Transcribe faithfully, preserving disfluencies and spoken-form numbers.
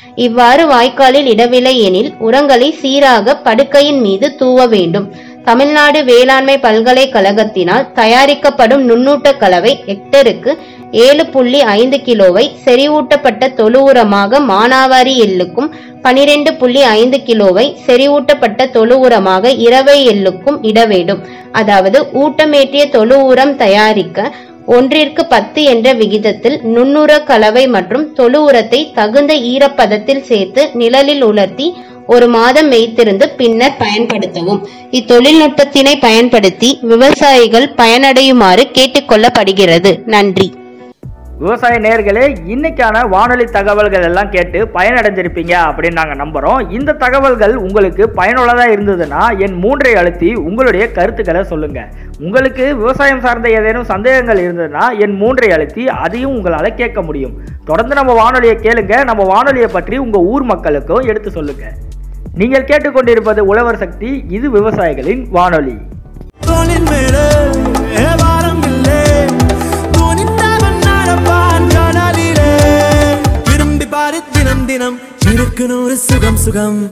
இவ்வாறு வாய்க்காலில் இடவில்லை எனில் உரங்களை சீராக படுக்கையின் மீது தூவ வேண்டும். தமிழ்நாடு வேளாண்மை பல்கலைக்கழகத்தினால் தயாரிக்கப்படும் நுண்ணூட்ட கலவை ஹெக்டருக்கு ஏழு புள்ளி ஐந்து கிலோவை செறிவூட்டப்பட்ட தொழு உரமாக மானாவாரி எள்ளுக்கும் பனிரெண்டு புள்ளி ஐந்து கிலோவை செறிவூட்டப்பட்ட தொழு உரமாக இரவை எள்ளுக்கும் இட வேண்டும். அதாவது ஊட்டமேற்றிய தொழு உரம் தயாரிக்க ஒன்றிற்கு பத்து என்ற விகிதத்தில் நுண்ணுர கலவை மற்றும் தொழு உரத்தை தகுந்த ஈரப்பதத்தில் சேர்த்து நிழலில் உலர்த்தி ஒரு மாதம் வைத்திருந்து பின்னர் பயன்படுத்தவும். இத்தொழில்நுட்பத்தினை பயன்படுத்தி விவசாயிகள் பயனடையுமாறு கேட்டுக்கொள்ளப்படுகிறது. நன்றி. விவசாய நேயர்களே, இன்னைக்கான வானொலி தகவல்கள் எல்லாம் கேட்டு பயனடைஞ்சிருப்பீங்க அப்படின்னு நாங்கள் நம்புகிறோம். இந்த தகவல்கள் உங்களுக்கு பயனுள்ளதாக இருந்ததுன்னா என் மூன்றை அழுத்தி உங்களுடைய கருத்துக்களை சொல்லுங்கள். உங்களுக்கு விவசாயம் சார்ந்த ஏதேனும் சந்தேகங்கள் இருந்ததுன்னா என் மூன்றை அழுத்தி அதையும் உங்களால் கேட்க முடியும். தொடர்ந்து நம்ம வானொலியை கேளுங்க. நம்ம வானொலியை பற்றி உங்கள் ஊர் மக்களுக்கும் எடுத்து சொல்லுங்கள். நீங்கள் கேட்டுக்கொண்டிருப்பது உழவர் சக்தி. இது விவசாயிகளின் வானொலி. தினம் தினம் சுகம் சுகம்.